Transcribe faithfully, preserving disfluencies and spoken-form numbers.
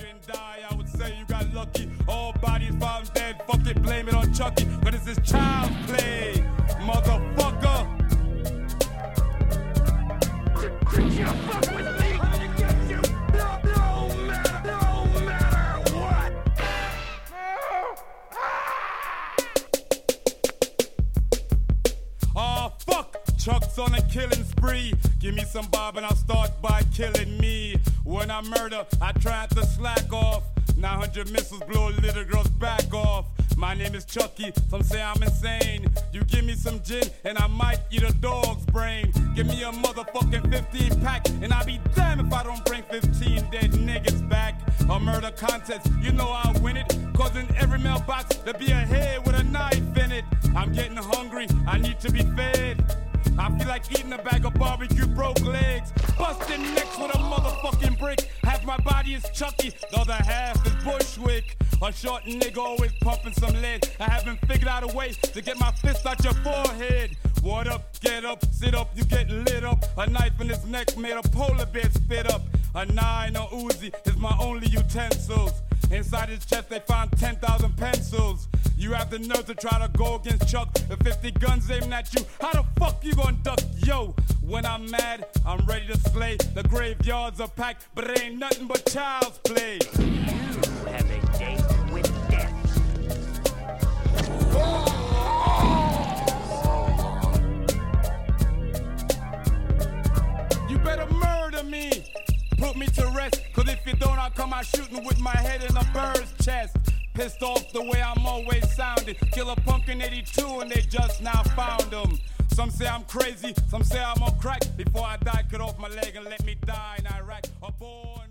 didn't die, I would say you got lucky. All bodies found dead, fuck it, blame it on Chucky. But this is child play, motherfucker. Could you fuck with me? I'm gonna get you. No, no matter, no matter what. Oh, fuck. Chuck's on a killing spree. Give me some bob and I'll start by killing me. When I murder, I try to slack off. nine hundred missiles blow a little girl's back off. My name is Chucky, some say I'm insane. You give me some gin and I might eat a dog's brain. Give me a motherfucking fifteen pack and I'll be damned if I don't bring fifteen dead niggas back. A murder contest, you know I'll win it. Cause in every mailbox there'll be a head with a knife in it. I'm getting hungry, I need to be fed. I feel like eating a bag of barbecue broke legs. Busting necks with a motherfucking brick. Half my body is Chucky, the other half is Bushwick. A short nigga always pumping some lead. I haven't figured out a way to get my fist out your forehead. What up, get up, sit up, you get lit up. A knife in his neck made a polar bear spit up. A nine or Uzi is my only utensils. Inside his chest they found ten thousand pencils. You have the nerve to try to go against Chuck with fifty guns aiming at you. How the fuck you gonna duck? Yo, when I'm mad, I'm ready to slay. The graveyards are packed, but it ain't nothing but child's play. You have a date with death. You better murder me. Put me to rest, cause if you don't, I'll come out shooting with my head in a bird's chest. Pissed off the way I'm always sounding. Kill a punk in eighty-two and they just now found him. Some say I'm crazy, some say I'm on crack. Before I die, cut off my leg and let me die in Iraq. A born